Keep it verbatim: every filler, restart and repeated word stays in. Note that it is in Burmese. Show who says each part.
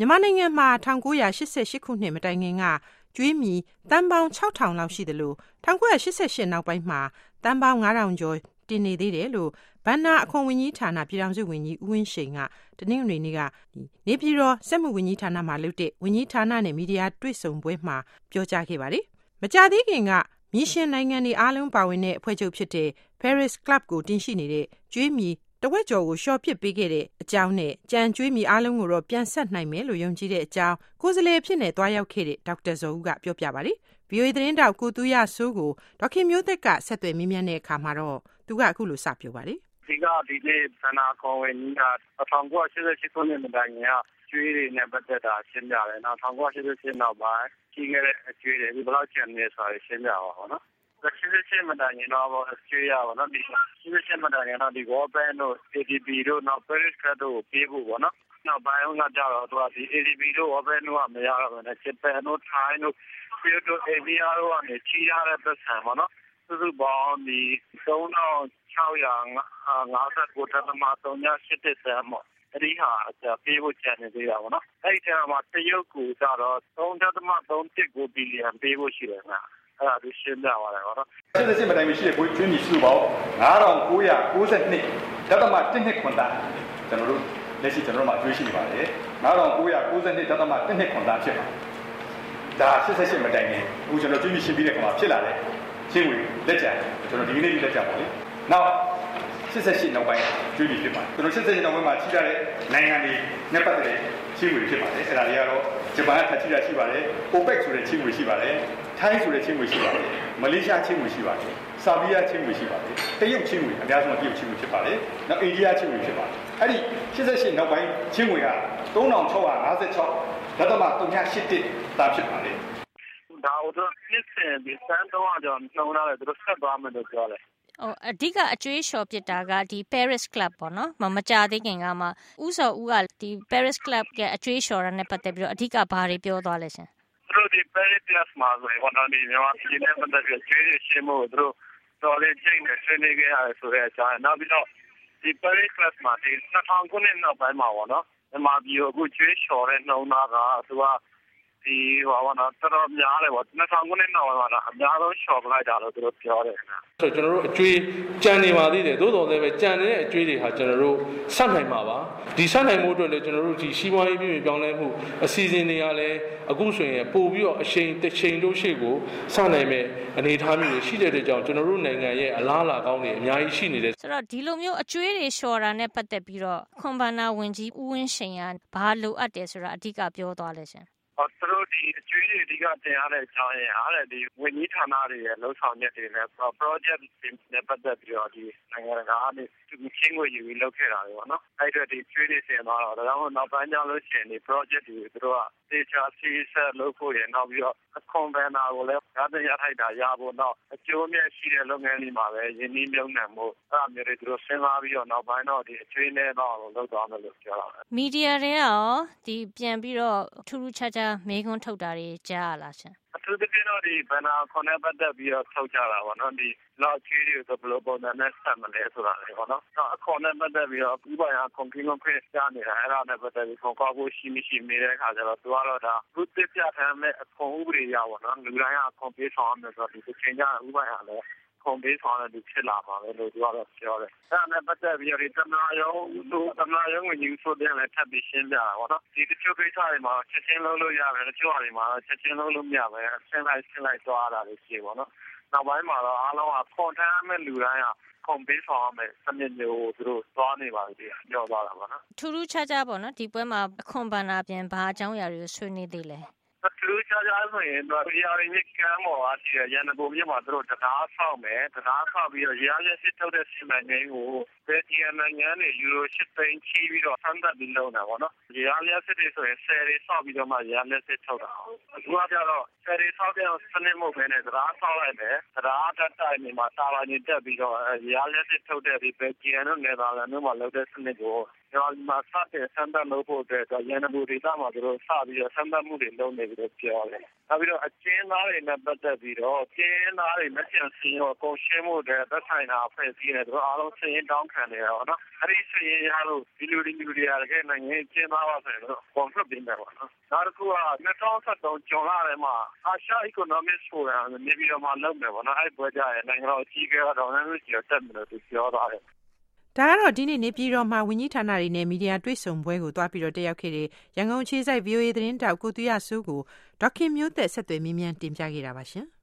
Speaker 1: မြန်မာနိုင်ငံမှာ၁၉၈၈ခုနှစ်မတိုင်ခင်ကကျွေးမြီတန်းပေါင်း၆ထောင်လောက်ရှိတယ်လို့၁၉၈၈နောက်ပိုင်းမှာတန်းပေါင်း၅ထောင်ကျော်တင်နေသေးတယ်လို့ဘဏ္ဍာအခွန်ဝန်ကြီးဌာနပြည်ထောင်စုဝန်ကြီးဦးဝင်းရှိန်ကတနင်္ဂနွေနေ့ကနေပြည်တော်စက်မှုဝန်ကြီးဌာနမှာလုပ်တဲ့ဝန်ကြီးဌာနနဲ့မီဒီယာတွေ့ဆုံပွဲမှာပြောကြားခဲ့ပါတယ်။မကြာသေးခင်ကမြီရှင်နိုင်ငံတွေအားလုံးပါဝင်တဲ့အဖွဲ့ချုပ်ဖြစ်တဲ့ Paris Club ကိုတင်ရှိနေတဲ့ကျွေးမြီတဝက်ကျော်ကိုရှော့ပစ်ပေးခဲ့တဲ့အကြောင်းနဲ့ကြံကျွေးမြီအားလုံးကိုတော့ပြန်ဆက်နိုင်မယ်လို့ယုံကြည်တဲ့အကြောင်းကိုယ်စားလှယ်ဖြစ်နေသွားရောက်ခဲ့တဲ့ဒေါက်တာဇော်ဦးကပြောပြပါတယ်။ ဗီအိုအေသတင်းတောက်ကိုသူရဆိုးကိုဒေါက်ခင်မျိုးသက်ကဆက်သွယ်မေးမြန်းတဲ့အခါမှာတော့သူကအခုလိုစပြောပါတယ်
Speaker 2: ။ဒီကဒီနေ့ဘဏ္ဍာခေါ်ဝင်ကြီးက၁၉၈၈ခုနှစ်မတိုင်ခင်ကကျွေးတွေနဲ့ပတ်သက်တာရှင်းပြတယ်။နောက်၁၉၈၈နောက်ပိုင်းကြီးခဲ့တဲ့အကျွေးတွေဒီဘယ်လောက်ကျန်နေဆိုတာရှင်းပြပါတော့နော်။၈၈မတိုင်ခင်တော့ကျွေးရပါတော့ဒီ၈၈မတိုင်ခင်တော့ဒီ World Bank တို့ A D B တို့နောက် Paris Club တို့ပေးဖို့ပေါ့နော်။နောက်ပိုင်းကကြတော့သူကဒီ A D B တို့ World Bank တို့ကမရတော့ဘူးနဲ့ဂျပန်တို့ထိုင်းတို့ပြီးတော့အိန္ဒိယတို့ကနေချီးရတဲ့ပတ်စံပေါ့နော်။စုစုပေါင်းဒီသုံးထောင်ခြောက်ရာငါးဆယ်ကိုဒသမ သုံးရှစ်တစ်တန်းပေါ့အဲ့ဒီဟာပေးဖို့ကြံနေသေးတာပေါ့နော်အဲ့ဒီထဲမှာတရုတ်ကူကြတော့သုံးဒသမ သုံးတစ်ကိုဘီလီယံပေးဖို့ရှိတယ်ခင်ဗျအဲ့ဒါသူရှင်းပြသွားတယ်ပေါ့နော်
Speaker 3: ရှင်းရှင်းမတိုင်မရှိတဲ့ကိုကျွင်းကြီးစုပေါင်းငါးထောင်ကိုးရာကိုးဆယ်နှစ်ဒသမ တစ်နှစ်ခွန်သားကျွန်တော်တို့လက်ရှိကျွန်တော်တို့မှာကျွေးရှိနေပါတယ်ငါးထောင်ကိုးရာကိုးဆယ်နှစ်ဒသမ တစ်နှစ်ခွန်သားဖြစ်ပါဒါ၈၈မတိုင်ခင်အခုကျွန်တော်ကျွင်းကြီးရှင်းပြီးတဲ့ခါမှာဖြစ်လာတဲ့ရှင်းဝင်လက်ကြံကျွန်တော်ဒီကနေ့လက်ကြံပါလေနောက်၈၈နောက်ပိုင်းကျွေးပြီးဖြစ်ပါတယ်ကျွန်တော်၈၈နောက်ပိုင်းမှာကြီးရတဲ့နိုင်ငံတွေနဲ့ပတ်သက်တဲ့ရှင်းဝင်ဖြစ်ပါတယ်အဲ့ဒါတွေကတော့ဂျပန်ကထပ်ကြီးတာရှိပါတယ် OPEC ဆိုတဲ့ချင်းဝင်ရှိပါတယ်ထိုင်းဆိုတဲ့ချင်းဝင်ရှိပါတယ်မလေးရှားချင်းဝင်ရှိပါတယ်ဆာဘီးယားချင်းဝင်ရှိပါတယ်တရုတ်ချင်းဝင်အများဆုံးတရုတ်ချင်းဝင်ဖြစ်ပါတယ်နောက်အိန္ဒိယချင်းဝင်ဖြစ်ပါတယ်အဲ့ဒီ၈၈နောက်ပိုင်းချင်းဝင်ကသုံးထောင်ခြောက်ရာငါးဆယ်ခြောက်ဒသမ သုံးရှစ်တစ်တာဖြစ်ပါတယ်
Speaker 2: ဒါတို့နှစ်စဉ်ဒီစံတော့ကြောင့်နှုံးလာတယ်သူတို့ဆက်သွားမယ်လို့ပြောတယ်
Speaker 4: ဟိုအဓိကအကျွေးလျှော်ပစ်တာကဒီ Paris Club ပေါ့နော်မမကြသေးခင်ကမှဥစောဦးကဒီ Paris Club ရဲ့အကျွေးလျှော်ရတဲ့ပတ်သက်ပြီးတော့အဓိကဘာတွေပြောသွားလဲရှင်
Speaker 2: သူတို့ဒီ Paris Club မှာဆိုရင်တော့ဒီမြန်မာပြည်နဲ့ပတ်သက်ပြီးကျွေးရရှင်းဖို့သူတို့တော်လေးချိန်နဲ့ဆွေးနွေးခဲ့ရတယ်ဆိုတဲ့အကြောင်းနောက်ပြီးတော့ဒီ Paris Club မှာဒီနှစ်ထောင်ခုနှစ်နောက်ပိုင်းမှာပေါ့နော်မြန်မာပြည်ကိုအခုကျွေးလျှော်တဲ့နှုံးသားကသူကဒီဟောပါတော့တော်တော်များတယ်ပေါ့နှစ်ထောင်ခုနှစ်နောက်ပိုင်းမှာအများဆုံးလျှော်ပလိုက်တာလို့သူတို့ပြောတယ်ခင်ဗျ
Speaker 5: ဆိုတော့ကျွန်တော်တို့အကျွေးကြံနေပါသေးတယ်သို့တော်လည်းပဲကြံနေတဲ့အကျွေးတွေဟာကျွန်တော်တို့ဆက်နိုင်မှာပါဒီဆက်နိုင်မှုအတွက်လည်းကျွန်တော်တို့ဒီစီးပွားရေးပြည်ပြောင်းလဲမှုအစီအစဉ်တွေကလည်းအခုဆိုရင်ပို့ပြီးတော့အချိန်တစ်ချိန်တို့ရှိကိုဆက်နိုင်မဲ့အနေအထားမျိုးတွေရှိတဲ့အတွက်ကြောင့်ကျွန်တော်တို့နိုင်ငံရဲ့အလားအလာကောင်းတွေအများကြီးရှိနေတယ်
Speaker 4: ဆိုတော့ဒီလိုမျိုးအကျွေးတွေလျှော်တာနဲ့ပတ်သက်ပြီးတော့ခွန်ဘာနာဝင်ကြီးဦးဝင်းရှိန်ကဘာလိုအပ်တယ်ဆိုတာအဓိကပြောသွားလဲရှင်
Speaker 2: သူတို့ဒီအကျွေးတွေအဓိကတင်ရတဲ့အကြောင်းရင်းအားလည်းဒီဝန်ကြီးဌာနတွေရဲ့လှုပ်ဆောင်ချက်တွေနဲ့ project နဲ့ပတ်သက်ပြီးတော့ဒီနိုင်ငံတကာအနေနဲ့ချင်းကိုယူပြီးလုပ်ခဲ့တာတွေပေါ့နော်အဲ့တော့ဒီကျွေးတွေတင်သွားတော့ဒါကြောင့်နောက်ပိုင်းကျလို့ရှိရင်ဒီ project တွေသူတို့ကသေချာစီဆက်လုပ်ဖို့ရနောက်ပြီးတော့အခွန်ဘန်နာကိုလည်းရတဲ့ရထိုက်တာရဖို့တော့အကျိုးအမြတ်ရှိတဲ့လုပ်ငန်းတွေမှာပဲယင်းနှိမ့်မြုံနှံမှုအဲ့အမျိုးတွေသူတို့စဉ်းစားပြီးတော့နောက်ပိုင်းတော့ဒီအကျွေးနဲ့တော့လုပ်သွားမယ်လို့ပြောတာ
Speaker 4: မီဒီယာတွေရောဒီပြန်ပြီးတော့ထူးထူးခြားခြားမေးခွန်းထုတ်တာတွေကြားရလားရှင်
Speaker 2: အထူးသဖြင့်တော့ဒီဘဏ္ဍာခွန်နဲ့ပတ်သက်ပြီးတော့ထုတ်ကြတာပေါ့နော်ဒီလောက်ကျွေးတွေကိုဘယ်လိုပုံစံနဲ့ဆက်မလဲဆိုတာလေပေါ့နော်အခွန်နဲ့ပတ်သက်ပြီးတော့ဥပမာခွန်ကင်းခွင့်ကြားနေတာအဲ့ဒါနဲ့ပတ်သက်ပြီးခွန်ကောက်ဖို့ရှိမရှိမေးတဲ့အခါကျတော့သူကတော့ဒါသူတစ်ပြထမ်းမဲ့အခွန်ဥပဒေရပေါ့နော်လူတိုင်းကအခွန်ပေးဆောင်ရမယ်ဆိုတော့ဒီချိန်ကျဥပမာလည်းခွန်ပေးဆောင်ရတဲ့ဖြစ်လာပါပဲလို့သူကတော့ပြောတယ်အဲ့ဒါနဲ့ပတ်သက်ပြီးတော့ဒီသမ္မာယုံသူသမ္မာယုံဝင်ကြီးဆိုတဲ့လည်းထပ်ပြီးရှင်းပြတာပေါ့နော်ဒီတချို့ကိစ္စတွေမှာချက်ချင်းလုံးလို့ရတယ်တချို့ဟာတွေမှာချက်ချင်းလုံးလို့မရပဲဆင်းလိုက်ဆင်းလိုက်သွားတာလေးရှိပေါ့နော်နောက်ပိုင်းမှာတော့အားလုံးကခွန်ထမ်းမဲ့လူတိုင်းကခွန်ပေးဆောင်ရမယ်စနစ်မျိုးသူတို့သွားနေပါပြီပြောသွားတာပေါ့နော်
Speaker 4: ထူးထူးခြားခြားပေါ့နော်ဒီပွဲမှာအခွန်ဘဏ္ဍာပြင်ဘာအကြောင်းအရာတွေကိုဆွေးနွေးသေးလဲ
Speaker 2: သူတို့ကြားကြားဆိုရင်တော့ဒီအရင်းမြစ်ကမ်းပေါ်အားရှိတဲ့ရန်ကုန်မြို့မှာသူတို့တရားဆောက်မယ်တရားဆောက်ပြီးတော့ရရစစ်ထုတ်တဲ့စီမံကိန်းကိုဘယ်ဒီနိုင်ငံနဲ့ယူရိုရှစ်သိန်းချီးပြီးတော့ဆန်းသက်ပြီးလုပ်တာပေါ့နော်ရရစစ်တွေဆိုရင်ဆယ်တွေဆောက်ပြီးတော့မှရရစစ်ထုတ်တာအခုကကြတော့ဆယ်တွေဆောက်တဲ့စနစ်မဟုတ်ဘဲနဲ့တရားဆောက်လိုက်တယ်တရားတက်တိုင်နေမှာတာဝန်ကြီးတက်ပြီးတော့ရရစစ်ထုတ်တဲ့ဒီဘယ်ဂျီယန်တို့နယ်သာလန်တို့မှာလုပ်တဲ့စနစ်ကိုကျွန်တော်ဒီမှာစတဲ့ဆန်းသက်လုပ်ဖို့အတွက်ရန်ကုန်ဒေသမှာသူတို့စပြီးတော့ဆန်းသက်မှုတွေလုပ်နေပြီးတော့ပြောတယ်နောက်ပြီးတော့အကျဉ်းသားတွေနဲ့ပတ်သက်ပြီးတော့ကျင်းသားတွေနဲ့ပြန်စီရောကုန်ရှင်းမှုတွေသက်ဆိုင်တာဖွဲ့စည်းနေတယ်အားလုံးစည်ရင်တောင်းခံနေရတော့နော်အဲ့ဒီစည်ရင်ရလို့ဒီလူဒီလူတွေရတဲ့နိုင်ငံကျင်းသားပါဆိုတော့ကွန်ဖရင့်ပြင်တယ်ပေါ့နော်နောက်တစ်ခုက၂၀၁၃ဂျွန်လထဲမှာအာရှ Economic Forum နေပြီးတော့မှလုပ်မယ်ပေါ့နော်အဲ့ပွဲကြရဲ့နိုင်ငံတော်အကြီးအကဲကတော့လည်းမရှိတော့တက်မယ်လို့သူပြောထားတယ်
Speaker 1: ဒါကတော့ဒီနေ့နေပြည်တော်မှာဝန်ကြီးဌာနတွေနဲ့မီဒီယာတွေ့ဆုံပွဲကိုတွားပြီးတော့တက်ရောက်ခဲ့တဲ့ရန်ကုန်အခြေစိုက် ဗီအိုအေ သတင်းတောက်ကိုသူရစိုးကိုဒေါက်ခင်မျိုးသက်ဆက်သွယ်မြင်းမြန်းတင်ပြခဲ့တာပါရှင်။